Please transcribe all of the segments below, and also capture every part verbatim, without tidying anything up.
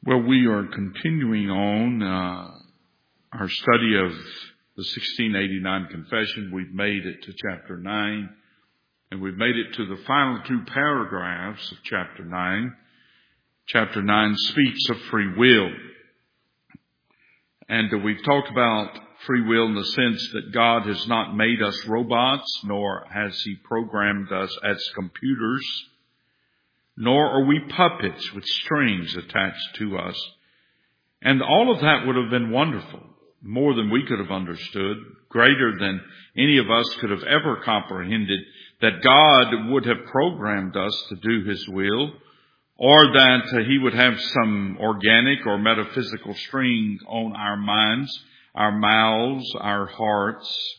Well, we are continuing on uh, our study of the sixteen eighty-nine Confession. We've made it to chapter nine, and we've made it to the final two paragraphs of chapter nine. Chapter nine speaks of free will. And uh, we've talked about free will in the sense that God has not made us robots, nor has He programmed us as computers, nor are we puppets with strings attached to us. And all of that would have been wonderful, more than we could have understood, greater than any of us could have ever comprehended, that God would have programmed us to do His will, or that uh, He would have some organic or metaphysical string on our minds, our mouths, our hearts,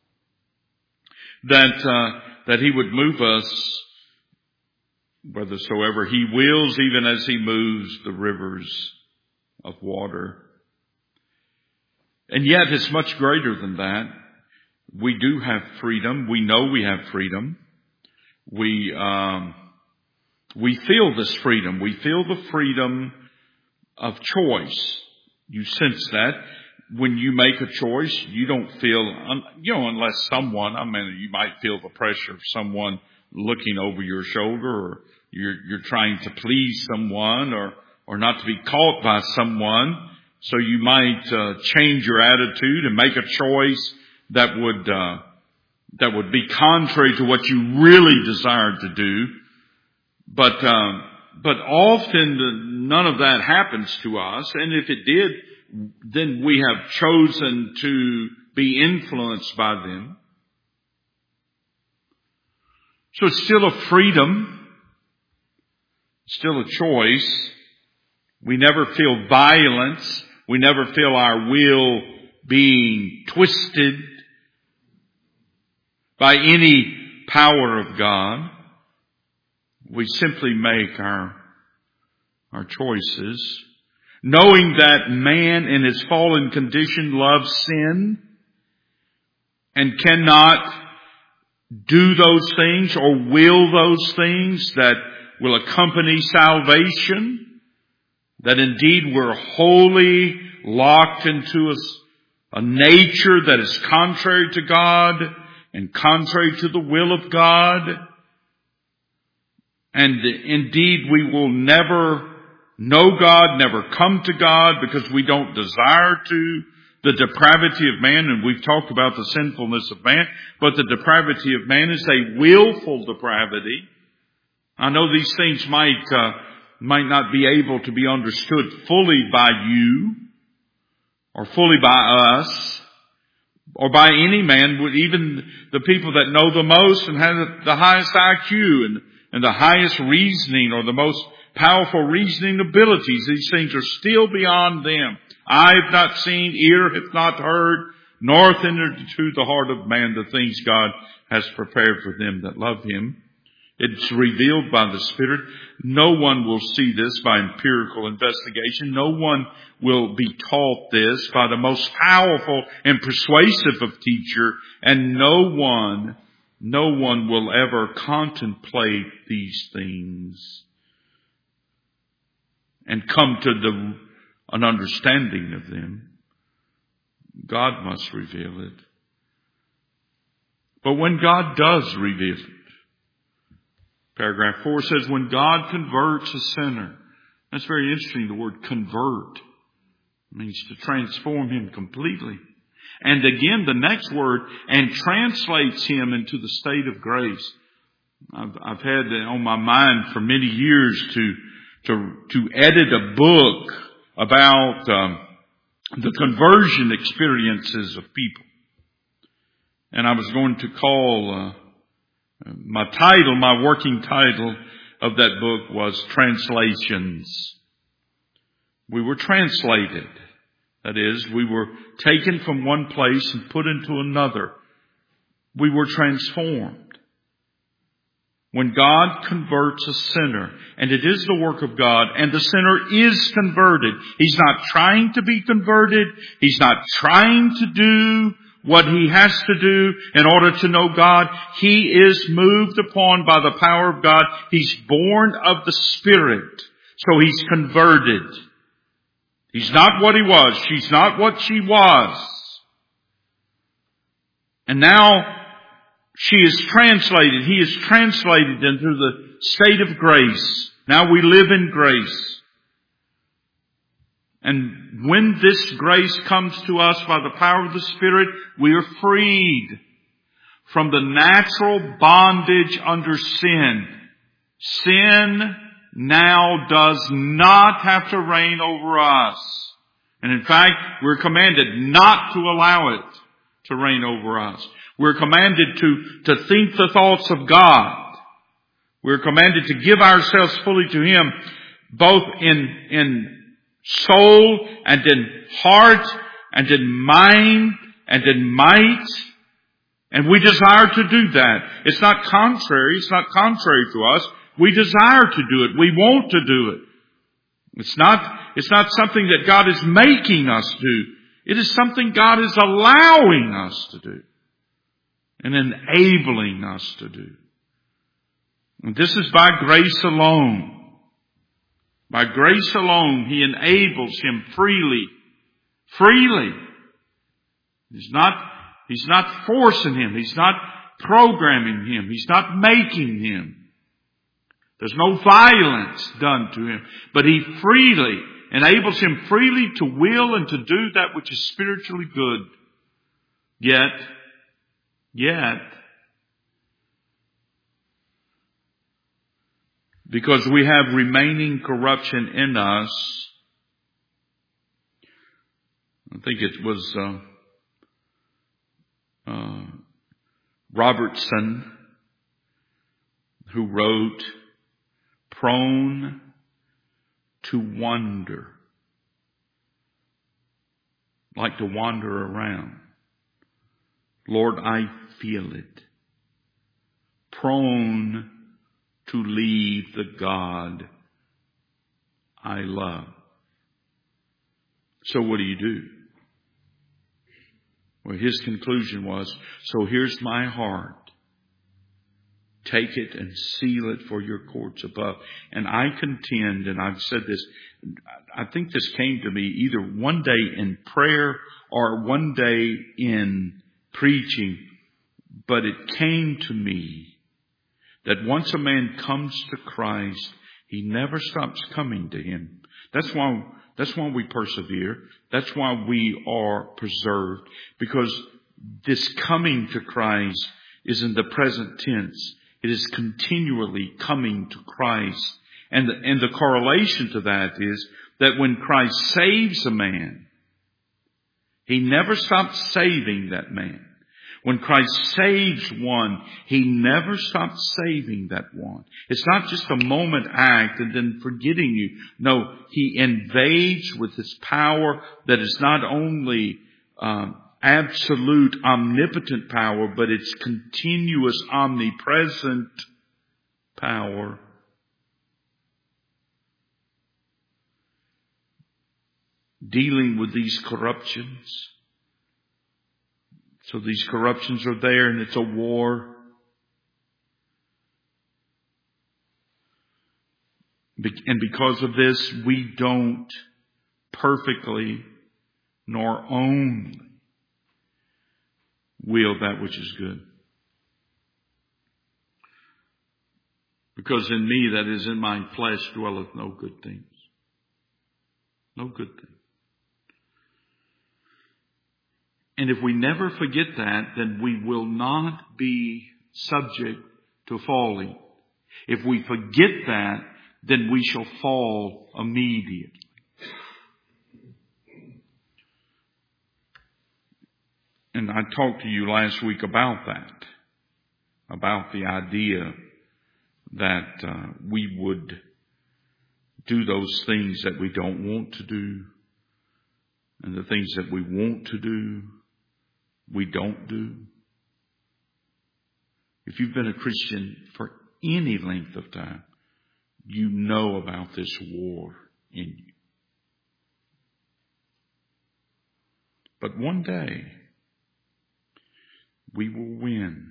that uh, that He would move us whithersoever He wills, even as He moves the rivers of water. And yet it's much greater than that. We do have freedom. We know we have freedom. We um, we feel this freedom. We feel the freedom of choice. You sense that. When you make a choice, you don't feel, you know, unless someone, I mean, you might feel the pressure of someone looking over your shoulder, or you're, you're trying to please someone, or, or not to be caught by someone. So you might uh, change your attitude and make a choice that would, uh, that would be contrary to what you really desired to do. But, um, but often the, none of that happens to us. And if it did, then we have chosen to be influenced by them. So it's still a freedom, still a choice. We never feel violence. We never feel our will being twisted by any power of God. We simply make our, our choices, knowing that man in his fallen condition loves sin and cannot do those things or will those things that will accompany salvation, that indeed we're wholly locked into a, a nature that is contrary to God and contrary to the will of God. And indeed we will never know God, never come to God, because we don't desire to. The depravity of man, and we've talked about the sinfulness of man, but the depravity of man is a willful depravity. I know these things might uh, might not be able to be understood fully by you, or fully by us, or by any man, even the people that know the most and have the highest I Q and, and the highest reasoning, or the most powerful reasoning abilities. These things are still beyond them. Eye have not seen, ear hath not heard, nor hath entered into the heart of man the things God has prepared for them that love Him. It's revealed by the Spirit. No one will see this by empirical investigation. No one will be taught this by the most powerful and persuasive of teacher. And no one, no one will ever contemplate these things and come to the an understanding of them. God must reveal it. But when God does reveal it, paragraph four says, when God converts a sinner. That's very interesting, the word convert. It means to transform him completely. And again, the next word, and translates him into the state of grace. I've, I've had on my mind for many years to, to, to edit a book about um, the conversion experiences of people. And I was going to call, uh, my title, my working title of that book was Translations. We were translated. That is, we were taken from one place and put into another. We were transformed. When God converts a sinner, and it is the work of God, and the sinner is converted. He's not trying to be converted. He's not trying to do what he has to do in order to know God. He is moved upon by the power of God. He's born of the Spirit. So he's converted. He's not what he was. She's not what she was. And now she is translated. He is translated into the state of grace. Now we live in grace. And when this grace comes to us by the power of the Spirit, we are freed from the natural bondage under sin. Sin now does not have to reign over us. And in fact, we're commanded not to allow it to reign over us. We're commanded to, to think the thoughts of God. We're commanded to give ourselves fully to Him, both in, in soul and in heart and in mind and in might. And we desire to do that. It's not contrary. It's not contrary to us. We desire to do it. We want to do it. It's not, it's not something that God is making us do. It is something God is allowing us to do and enabling us to do. And this is by grace alone. By grace alone, He enables him freely. Freely. He's not, he's not forcing him. He's not programming him. He's not making him. There's no violence done to him. But He freely enables him freely to will and to do that which is spiritually good. Yet, yet, because we have remaining corruption in us, I think it was uh, uh, Robertson who wrote, "Prone to wander," like to wander around. Lord, I feel it. Prone to leave the God I love. So what do you do? Well, his conclusion was, so here's my heart. Take it and seal it for your courts above. And I contend, and I've said this, I think this came to me either one day in prayer or one day in preaching, but it came to me that once a man comes to Christ, he never stops coming to Him. That's why, that's why we persevere. That's why we are preserved. Because this coming to Christ is in the present tense. It is continually coming to Christ. And the, and the correlation to that is that when Christ saves a man, He never stops saving that man. When Christ saves one, He never stops saving that one. It's not just a moment act and then forgetting you. No, He invades with His power that is not only um, absolute omnipotent power, but it's continuous omnipresent power. Dealing with these corruptions. So these corruptions are there, and it's a war. And because of this, we don't perfectly nor only will that which is good. Because in me, that is in my flesh, dwelleth no good things. No good things. And if we never forget that, then we will not be subject to falling. If we forget that, then we shall fall immediately. And I talked to you last week about that, about the idea that uh, we would do those things that we don't want to do, and the things that we want to do, we don't do. If you've been a Christian for any length of time, you know about this war in you. But one day, we will win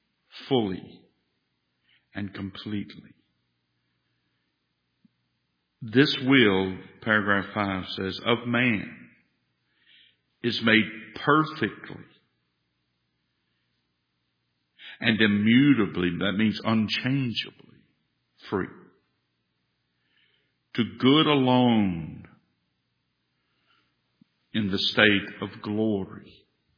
fully and completely. This will, paragraph five says, of man is made perfectly and immutably, that means unchangeably, free. To good alone in the state of glory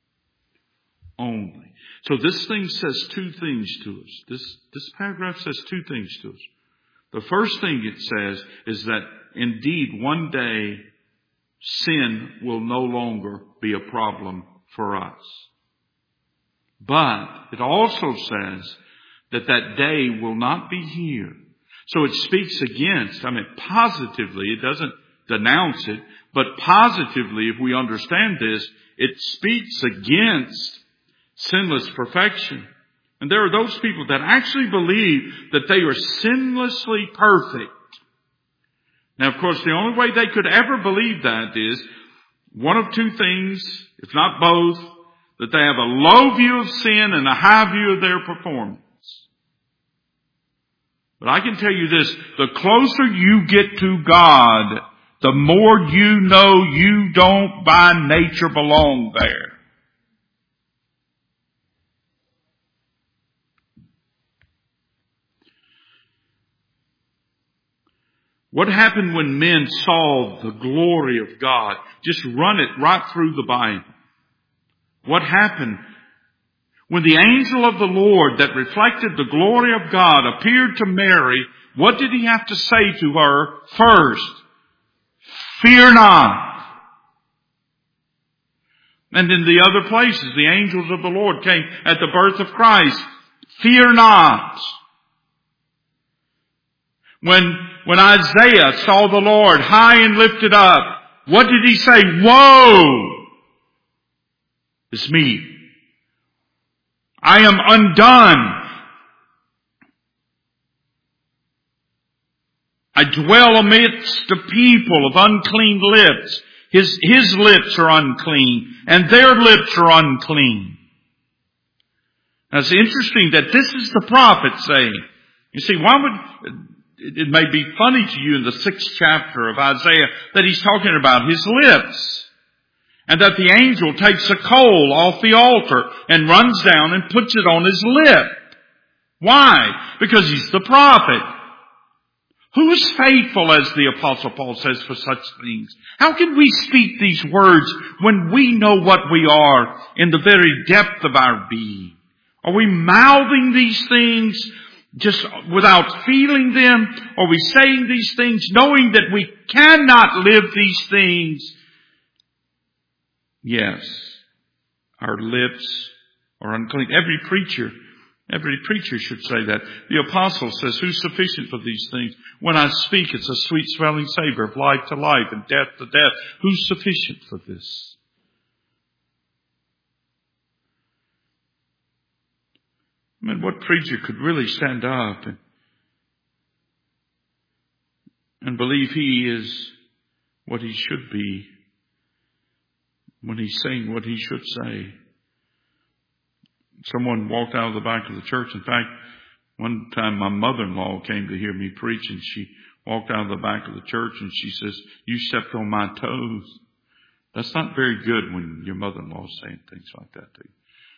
only. So this thing says two things to us. This, this paragraph says two things to us. The first thing it says is that indeed one day sin will no longer be a problem for us. But it also says that that day will not be here. So it speaks against, I mean, positively, it doesn't denounce it, but positively, if we understand this, it speaks against sinless perfection. And there are those people that actually believe that they are sinlessly perfect. Now, of course, the only way they could ever believe that is one of two things, if not both, that they have a low view of sin and a high view of their performance. But I can tell you this, the closer you get to God, the more you know you don't by nature belong there. What happened when men saw the glory of God? Just run it right through the Bible. What happened when the angel of the Lord that reflected the glory of God appeared to Mary? What did he have to say to her first? Fear not. And in the other places, the angels of the Lord came at the birth of Christ. Fear not. When, when Isaiah saw the Lord high and lifted up, what did he say? Woe! It's me. I am undone. I dwell amidst a people of unclean lips. His, his lips are unclean, and their lips are unclean. Now it's interesting that this is the prophet saying. You see, why would, it may be funny to you in the sixth chapter of Isaiah that he's talking about his lips. And that the angel takes a coal off the altar and runs down and puts it on his lip. Why? Because he's the prophet. Who is faithful, as the Apostle Paul says, for such things? How can we speak these words when we know what we are in the very depth of our being? Are we mouthing these things just without feeling them? Are we saying these things knowing that we cannot live these things? Yes, our lips are unclean. Every preacher, every preacher should say that. The apostle says, who's sufficient for these things? When I speak, it's a sweet smelling savor of life to life and death to death. Who's sufficient for this? I mean, what preacher could really stand up and, and believe he is what he should be when he's saying what he should say? Someone walked out of the back of the church. In fact, one time my mother-in-law came to hear me preach, and she walked out of the back of the church and she says, you stepped on my toes. That's not very good when your mother-in-law is saying things like that to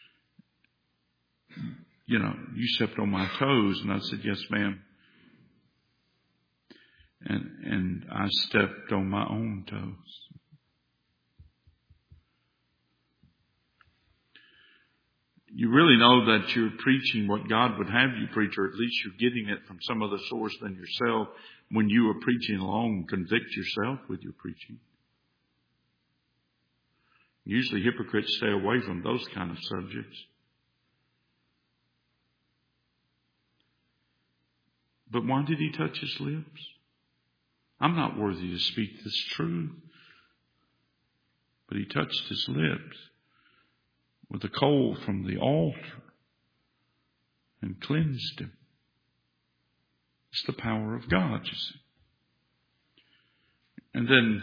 you. You know, you stepped on my toes. And I said, yes, ma'am. And, and I stepped on my own toes. You really know that you're preaching what God would have you preach, or at least you're getting it from some other source than yourself when you are preaching alone. Convict yourself with your preaching. Usually hypocrites stay away from those kind of subjects. But why did he touch his lips? I'm not worthy to speak this truth. But he touched his lips with a coal from the altar and cleansed him. It's the power of God, you see. And then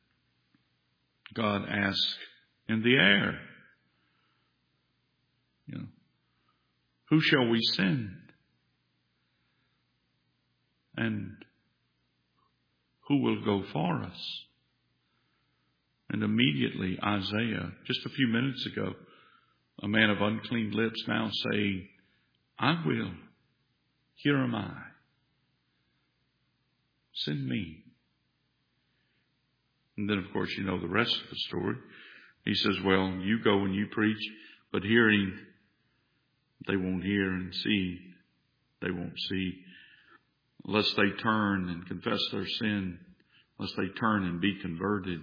God asked in the air, you know, who shall we send? And who will go for us? And immediately Isaiah, just a few minutes ago, a man of unclean lips now saying, I will. Here am I. Send me. And then, of course, you know the rest of the story. He says, well, you go and you preach, but hearing, they won't hear, and see, they won't see, unless they turn and confess their sin, unless they turn and be converted,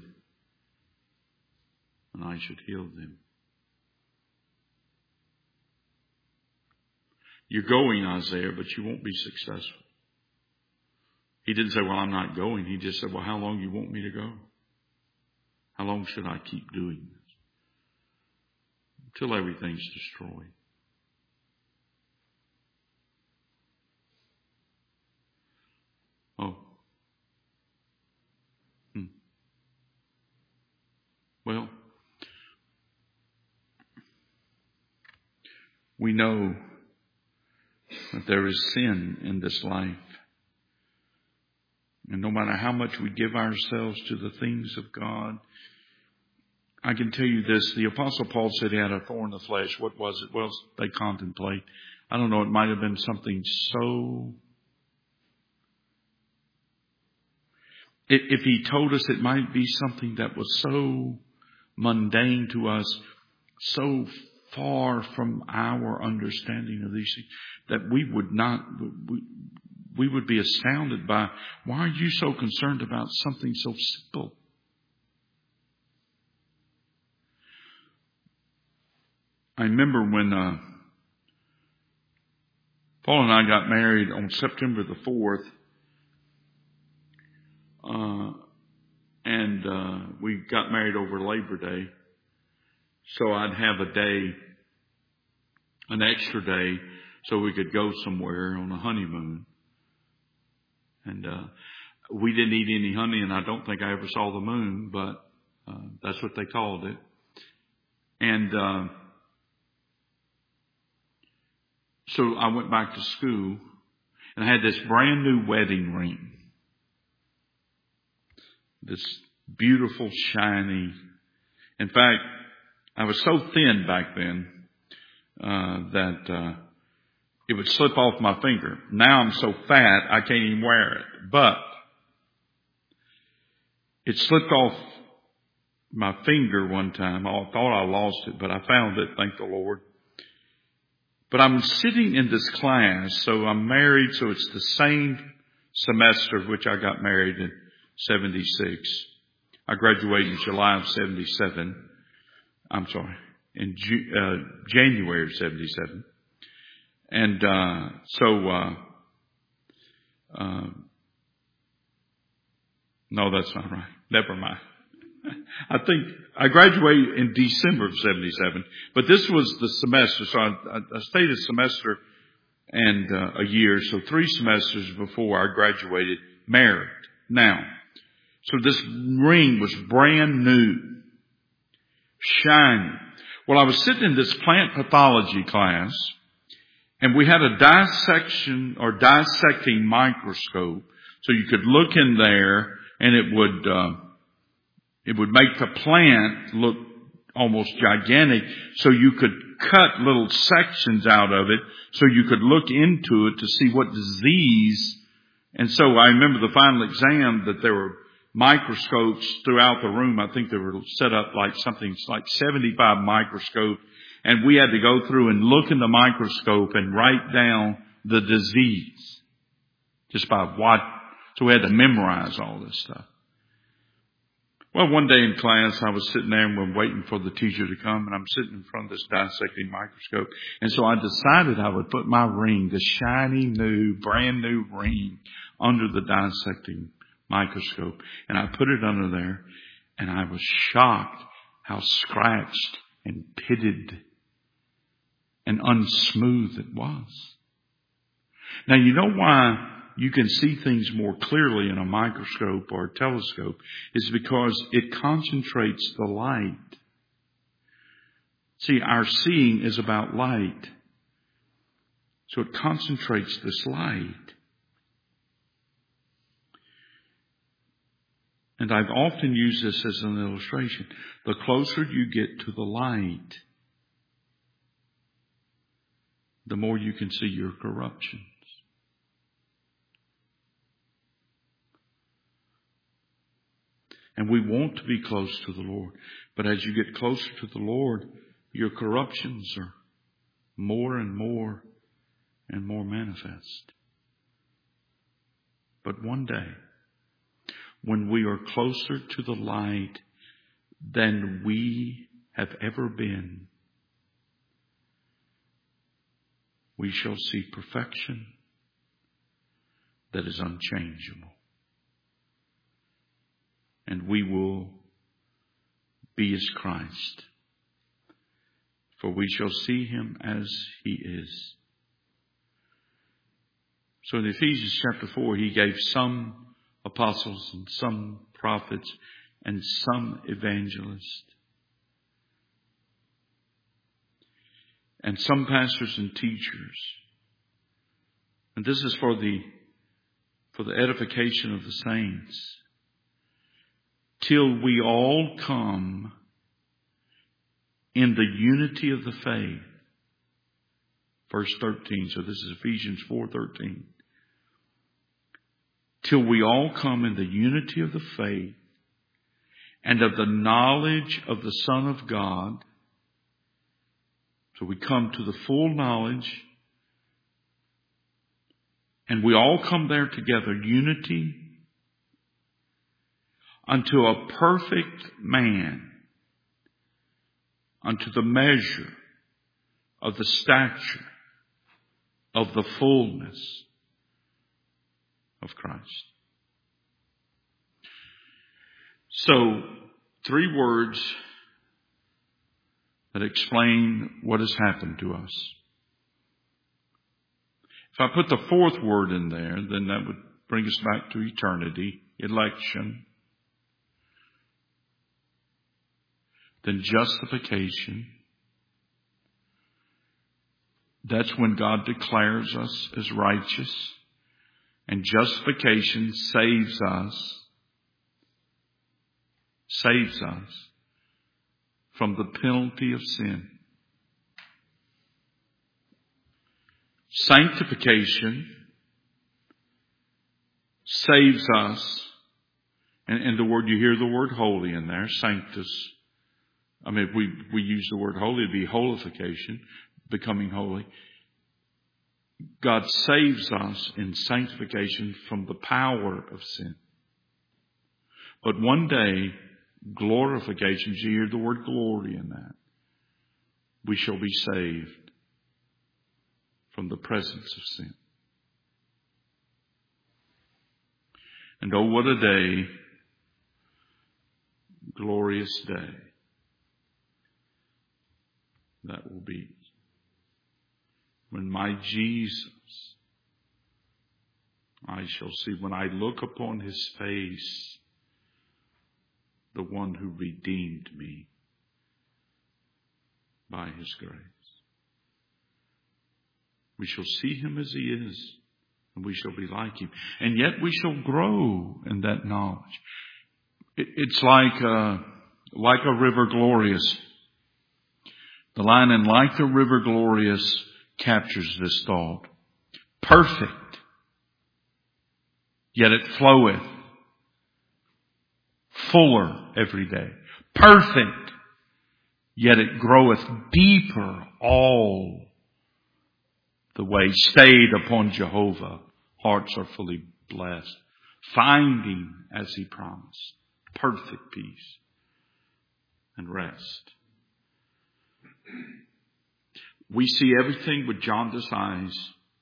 and I should heal them. You're going, Isaiah, but you won't be successful. He didn't say, well, I'm not going. He just said, well, how long do you want me to go? How long should I keep doing this? Until everything's destroyed. Oh. Hmm. Well, we know that there is sin in this life. And no matter how much we give ourselves to the things of God, I can tell you this, the Apostle Paul said he had a thorn in the flesh. What was it? Well, they contemplate. I don't know, it might have been something so... If he told us, it might be something that was so mundane to us, so far from our understanding of these things, that we would not... We, We would be astounded by, why are you so concerned about something so simple? I remember when uh, Paul and I got married on September the fourth, uh, and uh, we got married over Labor Day, so I'd have a day, an extra day, so we could go somewhere on a honeymoon. And uh, we didn't eat any honey, and I don't think I ever saw the moon, but uh, that's what they called it. And uh, so I went back to school, and I had this brand new wedding ring. This beautiful, shiny. In fact, I was so thin back then uh, that... Uh, it would slip off my finger. Now I'm so fat, I can't even wear it. But it slipped off my finger one time. I thought I lost it, but I found it, thank the Lord. But I'm sitting in this class, so I'm married, so it's the same semester which I got married in seventy-six. I graduated in July of seventy-seven. I'm sorry, in Ju- uh, January of seventy-seven. And uh, so, uh, uh, no, that's not right. Never mind. I think I graduated in December of seventy-seven, but this was the semester. So I, I stayed a semester and uh, a year, so three semesters before I graduated married. Now, so this ring was brand new, shiny. Well, I was sitting in this plant pathology class, and we had a dissection or dissecting microscope, so you could look in there, and it would uh, it would make the plant look almost gigantic, so you could cut little sections out of it, so you could look into it to see what disease. And so I remember the final exam that there were microscopes throughout the room. I think they were set up like something like seventy-five microscopes. And we had to go through and look in the microscope and write down the disease just by what. So we had to memorize all this stuff. Well, one day in class, I was sitting there and we're waiting for the teacher to come, and I'm sitting in front of this dissecting microscope. And so I decided I would put my ring, the shiny new, brand new ring, under the dissecting microscope. And I put it under there, and I was shocked how scratched and pitted and unsmooth it was. Now, you know why you can see things more clearly in a microscope or a telescope? Is because it concentrates the light. See, our seeing is about light. So it concentrates this light. And I've often used this as an illustration. The closer you get to the light, the more you can see your corruptions. And we want to be close to the Lord. But as you get closer to the Lord, your corruptions are more and more and more manifest. But one day, when we are closer to the light than we have ever been, we shall see perfection that is unchangeable. And we will be as Christ, for we shall see Him as He is. So in Ephesians chapter four, He gave some apostles and some prophets and some evangelists and some pastors and teachers. And this is for the for the edification of the saints, till we all come in the unity of the faith. Verse thirteen. So this is Ephesians four thirteen. Till we all come in the unity of the faith and of the knowledge of the Son of God. So we come to the full knowledge, and we all come there together, unity, unto a perfect man, unto the measure of the stature of the fullness of Christ. So, three words that explain what has happened to us. If I put the fourth word in there, then that would bring us back to eternity, election. Then justification. That's when God declares us as righteous. And justification saves us, saves us from the penalty of sin. Sanctification saves us, and, and the word, you hear the word holy in there, sanctus. I mean, if we, we use the word holy, it'd be holification, becoming holy. God saves us in sanctification from the power of sin. But one day, glorification, you hear the word glory in that, we shall be saved from the presence of sin. And oh, what a day, glorious day that will be. When my Jesus I shall see, when I look upon His face, the one who redeemed me by His grace. We shall see Him as He is, and we shall be like Him. And yet we shall grow in that knowledge. It, it's like a, like a river glorious. The line in like the river glorious captures this thought. Perfect, yet it floweth fuller every day. Perfect, yet it groweth deeper all the way. Stayed upon Jehovah, hearts are fully blessed, finding, as He promised, perfect peace and rest. We see everything with jaundiced eyes.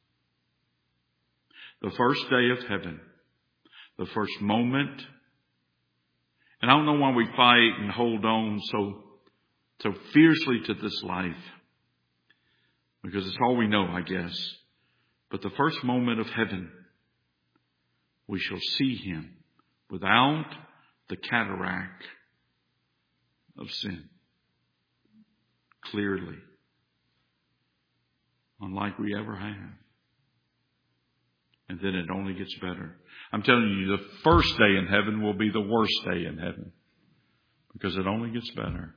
The first day of heaven, the first moment. And I don't know why we fight and hold on so, so fiercely to this life. Because it's all we know, I guess. But the first moment of heaven, we shall see Him without the cataract of sin. Clearly. Unlike we ever have. And then it only gets better. I'm telling you, the first day in heaven will be the worst day in heaven. Because it only gets better.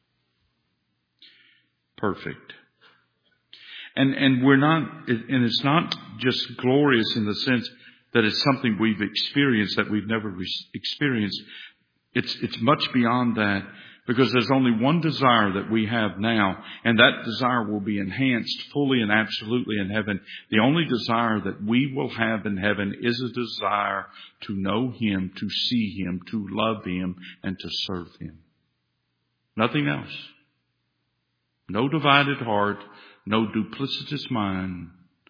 Perfect. And, and we're not, and it's not just glorious in the sense that it's something we've experienced that we've never re- experienced. It's, it's much beyond that, because there's only one desire that we have now, and that desire will be enhanced fully and absolutely in heaven. The only desire that we will have in heaven is a desire to know Him, to see Him, to love Him, and to serve Him. Nothing else. No divided heart, no duplicitous mind.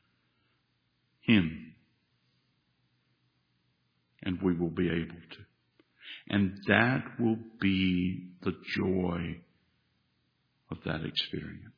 Him. And we will be able to. And that will be the joy of that experience.